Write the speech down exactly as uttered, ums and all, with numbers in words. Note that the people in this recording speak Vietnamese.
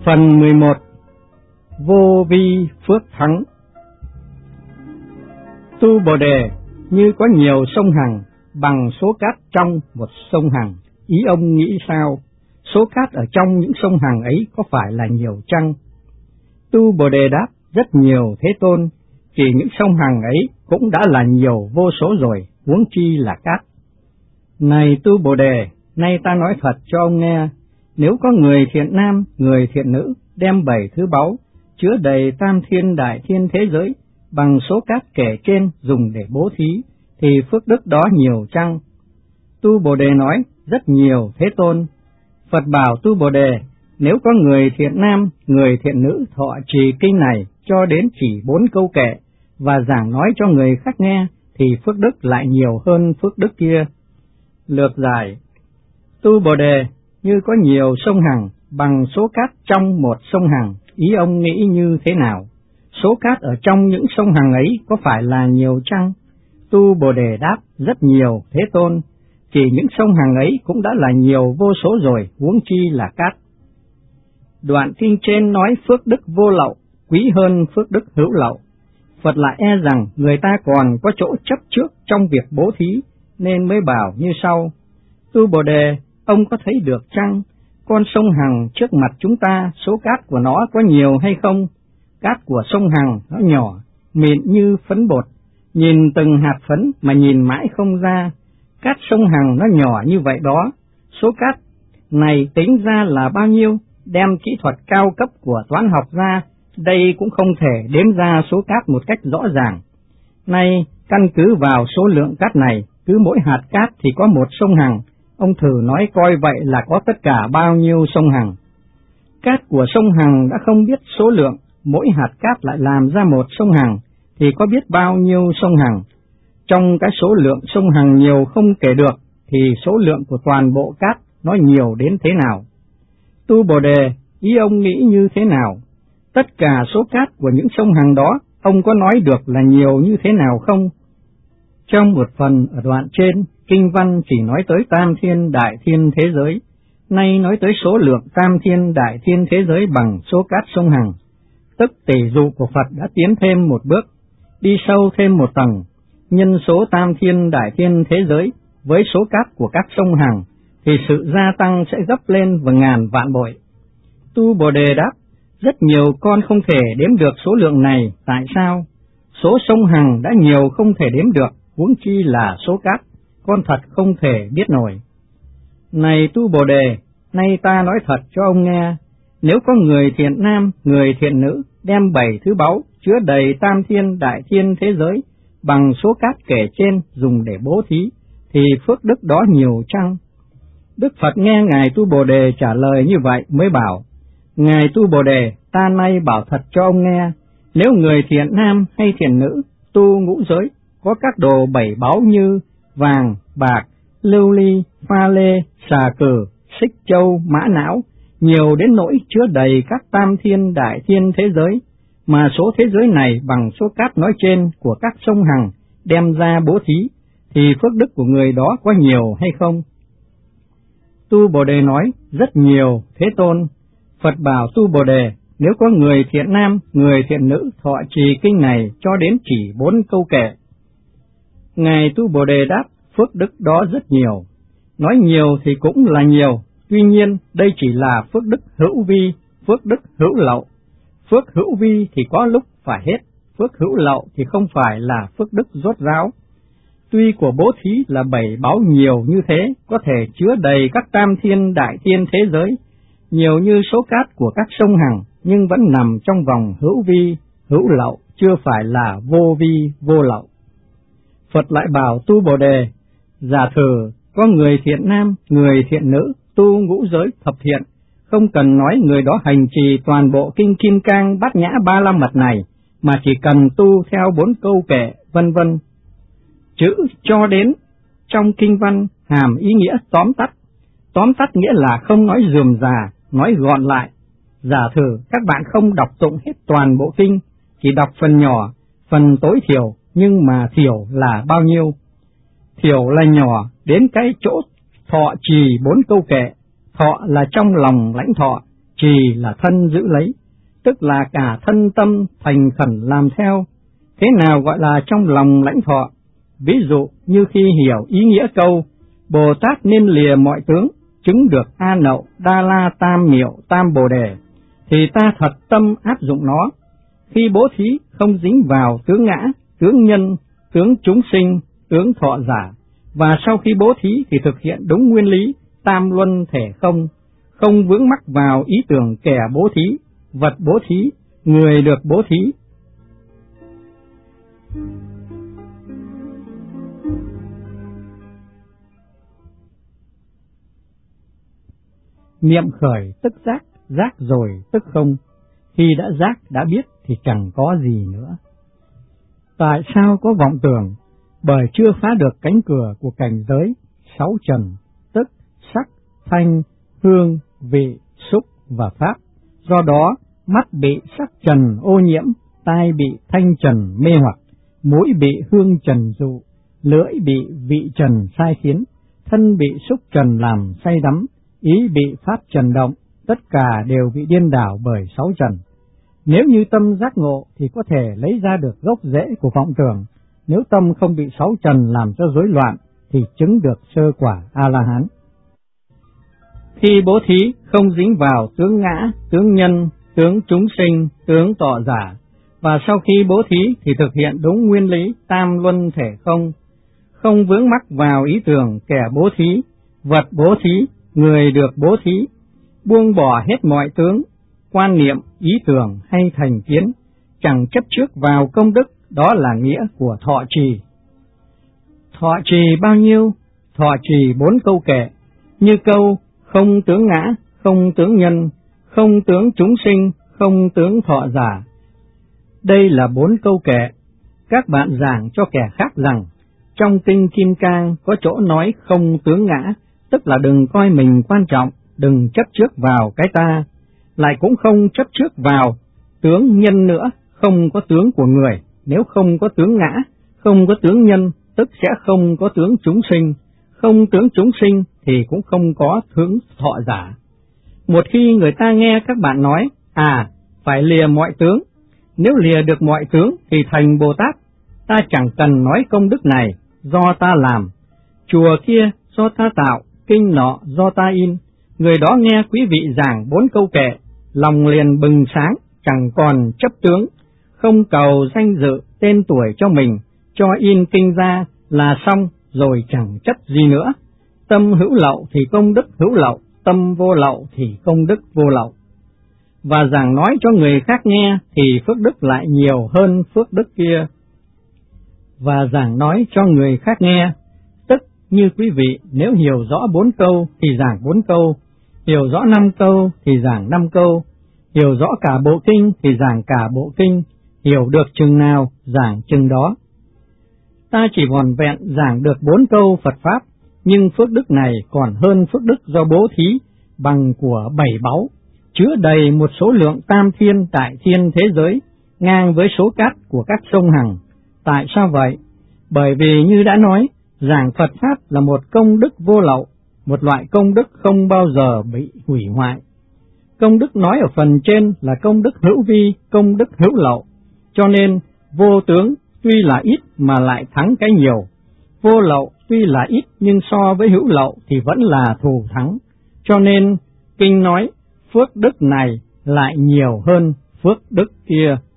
Phần mười một. Vô vi phước thắng. Tu Bồ Đề như có nhiều sông Hằng bằng số cát trong một sông Hằng, ý ông nghĩ sao? Số cát ở trong những sông Hằng ấy có phải là nhiều chăng? Tu Bồ Đề đáp, rất nhiều Thế Tôn, chỉ những sông Hằng ấy cũng đã là nhiều vô số rồi, huống chi là cát. Này Tu Bồ Đề, nay ta nói thật cho ông nghe, nếu có người thiện nam, người thiện nữ đem bảy thứ báu chứa đầy tam thiên đại thiên thế giới bằng số cát kể trên dùng để bố thí, thì phước đức đó nhiều chăng? Tu Bồ Đề nói, rất nhiều Thế Tôn. Phật bảo Tu Bồ Đề, nếu có người thiện nam, người thiện nữ thọ trì kinh này cho đến chỉ bốn câu kệ và giảng nói cho người khác nghe, thì phước đức lại nhiều hơn phước đức kia. Lược giải. Tu Bồ Đề như có nhiều sông Hằng bằng số cát trong một sông Hằng, ý ông nghĩ như thế nào? Số cát ở trong những sông Hằng ấy có phải là nhiều chăng? Tu Bồ Đề đáp, rất nhiều Thế Tôn, chỉ những sông Hằng ấy cũng đã là nhiều vô số rồi, huống chi là cát. Đoạn kinh trên nói phước đức vô lậu quý hơn phước đức hữu lậu. Phật lại e rằng người ta còn có chỗ chấp trước trong việc bố thí, nên mới bảo như sau. Tu Bồ Đề, ông có thấy được chăng? Con sông Hằng trước mặt chúng ta, số cát của nó có nhiều hay không? Cát của sông Hằng nó nhỏ, mịn như phấn bột, nhìn từng hạt phấn mà nhìn mãi không ra. Cát sông Hằng nó nhỏ như vậy đó, số cát này tính ra là bao nhiêu? Đem kỹ thuật cao cấp của toán học ra, đây cũng không thể đếm ra số cát một cách rõ ràng. Nay, căn cứ vào số lượng cát này, cứ mỗi hạt cát thì có một sông Hằng, ông thử nói coi vậy là có tất cả bao nhiêu sông Hằng. Cát của sông Hằng đã không biết số lượng, mỗi hạt cát lại làm ra một sông Hằng, thì có biết bao nhiêu sông Hằng. Trong cái số lượng sông Hằng nhiều không kể được, thì số lượng của toàn bộ cát nó nhiều đến thế nào? Tu Bồ Đề, ý ông nghĩ như thế nào? Tất cả số cát của những sông Hằng đó, ông có nói được là nhiều như thế nào không? Trong một phần ở đoạn trên, kinh văn chỉ nói tới tam thiên đại thiên thế giới, nay nói tới số lượng tam thiên đại thiên thế giới bằng số cát sông Hằng, tức tỷ dụ của Phật đã tiến thêm một bước, đi sâu thêm một tầng, nhân số tam thiên đại thiên thế giới với số cát của các sông Hằng, thì sự gia tăng sẽ gấp lên và ngàn vạn bội. Tu Bồ Đề đáp, rất nhiều con không thể đếm được số lượng này, tại sao? Số sông Hằng đã nhiều không thể đếm được, huống chi là số cát, con thật không thể biết nổi. Này Tu Bồ Đề, nay ta nói thật cho ông nghe, nếu có người thiện nam, người thiện nữ đem bảy thứ báu chứa đầy tam thiên đại thiên thế giới bằng số cát kể trên dùng để bố thí, thì phước đức đó nhiều chăng? Đức Phật nghe Ngài Tu Bồ Đề trả lời như vậy mới bảo, Ngài Tu Bồ Đề, ta nay bảo thật cho ông nghe, nếu người thiện nam hay thiện nữ tu ngũ giới có các đồ bảy báu như vàng, bạc, lưu ly, pha lê, xà cừ, xích châu, mã não, nhiều đến nỗi chứa đầy các tam thiên đại thiên thế giới, mà số thế giới này bằng số cát nói trên của các sông Hằng đem ra bố thí, thì phước đức của người đó có nhiều hay không? Tu Bồ Đề nói, rất nhiều Thế Tôn. Phật bảo Tu Bồ Đề, nếu có người thiện nam, người thiện nữ thọ trì kinh này cho đến chỉ bốn câu kệ. Ngài Tu Bồ Đề đáp, phước đức đó rất nhiều. Nói nhiều thì cũng là nhiều, tuy nhiên đây chỉ là phước đức hữu vi, phước đức hữu lậu. Phước hữu vi thì có lúc phải hết, phước hữu lậu thì không phải là phước đức rốt ráo. Tuy của bố thí là bảy báu nhiều như thế, có thể chứa đầy các tam thiên đại thiên thế giới, nhiều như số cát của các sông Hằng, nhưng vẫn nằm trong vòng hữu vi, hữu lậu, chưa phải là vô vi, vô lậu. Phật lại bảo Tu Bồ Đề, giả thử có người thiện nam, người thiện nữ tu ngũ giới thập thiện, không cần nói người đó hành trì toàn bộ kinh Kim Cang Bát Nhã Ba La Mật này, mà chỉ cần tu theo bốn câu kệ, vân vân. Chữ cho đến trong kinh văn hàm ý nghĩa tóm tắt. Tóm tắt nghĩa là không nói rườm rà, nói gọn lại. Giả thử các bạn không đọc tụng hết toàn bộ kinh, chỉ đọc phần nhỏ, phần tối thiểu, nhưng mà thiểu là bao nhiêu? Thiểu là nhỏ đến cái chỗ thọ trì bốn câu kệ. Thọ là trong lòng lãnh thọ, trì là thân giữ lấy, tức là cả thân tâm thành khẩn làm theo. Thế nào gọi là trong lòng lãnh thọ? Ví dụ như khi hiểu ý nghĩa câu Bồ Tát nên lìa mọi tướng, chứng được A Nậu, Đa La, Tam Miệu, Tam Bồ Đề, thì ta thật tâm áp dụng nó. Khi bố thí không dính vào tướng ngã, tướng nhân, tướng chúng sinh, tướng thọ giả, và sau khi bố thí thì thực hiện đúng nguyên lý tam luân thể không, không vướng mắc vào ý tưởng kẻ bố thí, vật bố thí, người được bố thí. Niệm khởi tức giác, giác rồi tức không. Khi đã giác, đã biết thì chẳng có gì nữa. Tại sao có vọng tưởng? Bởi chưa phá được cánh cửa của cảnh giới sáu trần, tức sắc, thanh, hương, vị, xúc và pháp. Do đó, mắt bị sắc trần ô nhiễm, tai bị thanh trần mê hoặc, mũi bị hương trần dụ, lưỡi bị vị trần sai khiến, thân bị xúc trần làm say đắm, ý bị pháp trần động, tất cả đều bị điên đảo bởi sáu trần. Nếu như tâm giác ngộ thì có thể lấy ra được gốc rễ của vọng tưởng, nếu tâm không bị sáu trần làm cho rối loạn thì chứng được sơ quả A-la-hán. Khi bố thí không dính vào tướng ngã, tướng nhân, tướng chúng sinh, tướng tọ giả, và sau khi bố thí thì thực hiện đúng nguyên lý tam luân thể không, không vướng mắc vào ý tưởng kẻ bố thí, vật bố thí, người được bố thí, buông bỏ hết mọi tướng, quan niệm, ý tưởng hay thành kiến, chẳng chấp trước vào công đức, đó là nghĩa của thọ trì. Thọ trì bao nhiêu? Thọ trì bốn câu kệ, như câu không tướng ngã, không tướng nhân, không tướng chúng sinh, không tướng thọ giả. Đây là bốn câu kệ. Các bạn giảng cho kẻ khác rằng, trong kinh Kim Cang có chỗ nói không tướng ngã, tức là đừng coi mình quan trọng, đừng chấp trước vào cái ta, lại cũng không chấp trước vào tướng nhân nữa, không có tướng của người. Nếu không có tướng ngã, không có tướng nhân, tức sẽ không có tướng chúng sinh, không tướng chúng sinh thì cũng không có tướng thọ giả. Một khi người ta nghe các bạn nói, à, phải lìa mọi tướng, nếu lìa được mọi tướng thì thành Bồ Tát, ta chẳng cần nói công đức này, do ta làm, chùa kia do ta tạo, kinh nọ do ta in. Người đó nghe quý vị giảng bốn câu kệ, lòng liền bừng sáng, chẳng còn chấp tướng, không cầu danh dự, tên tuổi cho mình, cho in kinh ra là xong, rồi chẳng chấp gì nữa. Tâm hữu lậu thì công đức hữu lậu, tâm vô lậu thì công đức vô lậu. Và giảng nói cho người khác nghe thì phước đức lại nhiều hơn phước đức kia. Và giảng nói cho người khác nghe, tức như quý vị nếu hiểu rõ bốn câu thì giảng bốn câu, hiểu rõ năm câu thì giảng năm câu, hiểu rõ cả bộ kinh thì giảng cả bộ kinh, hiểu được chừng nào giảng chừng đó. Ta chỉ vòn vẹn giảng được bốn câu Phật Pháp, nhưng phước đức này còn hơn phước đức do bố thí bằng của bảy báu, chứa đầy một số lượng tam thiên tại thiên thế giới, ngang với số cát của các sông Hằng. Tại sao vậy? Bởi vì như đã nói, giảng Phật Pháp là một công đức vô lậu, một loại công đức không bao giờ bị hủy hoại. Công đức nói ở phần trên là công đức hữu vi, công đức hữu lậu, cho nên vô tướng tuy là ít mà lại thắng cái nhiều, vô lậu tuy là ít nhưng so với hữu lậu thì vẫn là thù thắng, cho nên kinh nói phước đức này lại nhiều hơn phước đức kia.